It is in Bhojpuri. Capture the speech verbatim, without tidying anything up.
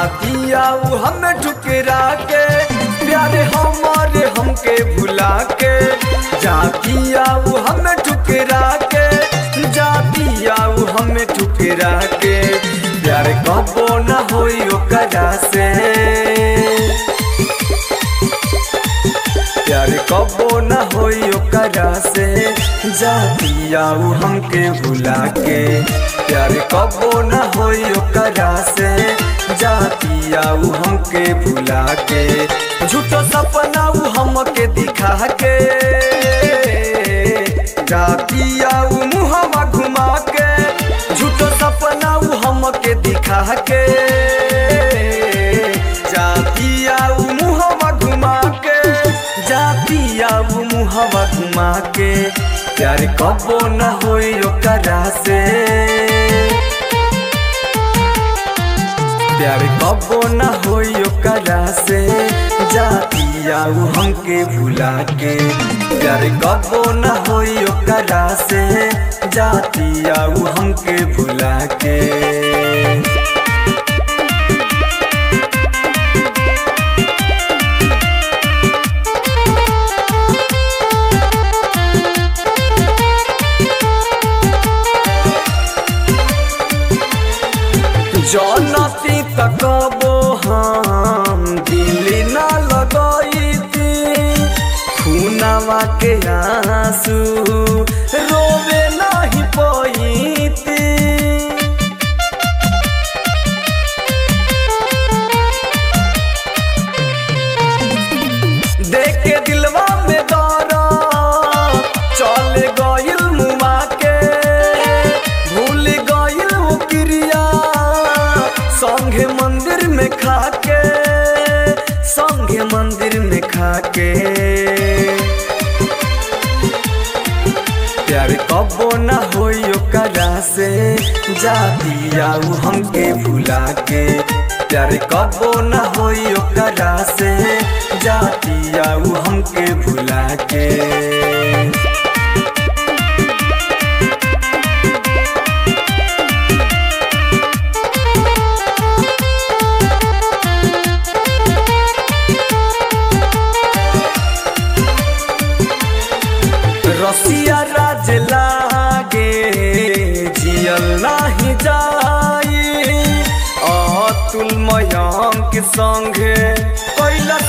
दिया उ हमें ठुकरा के, प्यारे हमारे हमके भुला के। जा दिया उ हमें ठुकरा के, जा दिया उ हमें ठुकरा के। प्यार कबो न होई ओकरा से, प्यार कबो न होई ओकरा से। जा दिया उ हमके भुला के, प्यार कबो न होई ओकरा से। जा दिया उ हमके भुला के, झूठो सपना उ हमके दिखा के। जा दिया उ मुहवा घुमा के, झूठो सपना उ हमके दिखा के। जा दिया उ मुहवा घुमा के, जा दिया उ मुहवा घुमा के। प्यार कबो न होई ओकरा से, प्यार कबो न होई ओकरा से। जा दिया उ हमके भुला के, प्यार कबो न होई ओकरा से। जा दिया उ हमके भुला के। जनती तकबो हम दिल न लगैती, खूनवा के आंसू रोवे नहीं पैती। देख के दिलवा में दर्द चल गइल मुआ के, भूल गइल वो क्रिया संगे मंदिर में खाके, संगे मंदिर में खाके। प्यार कबो न होई ओकरा से। जा दिया उ हमके भुला के, प्यार कबो न होई ओकरा से। जा दिया उ हमके भुला के। रसिया राज लागे जियल नाही जाई, अतुल मयंक संगे कैला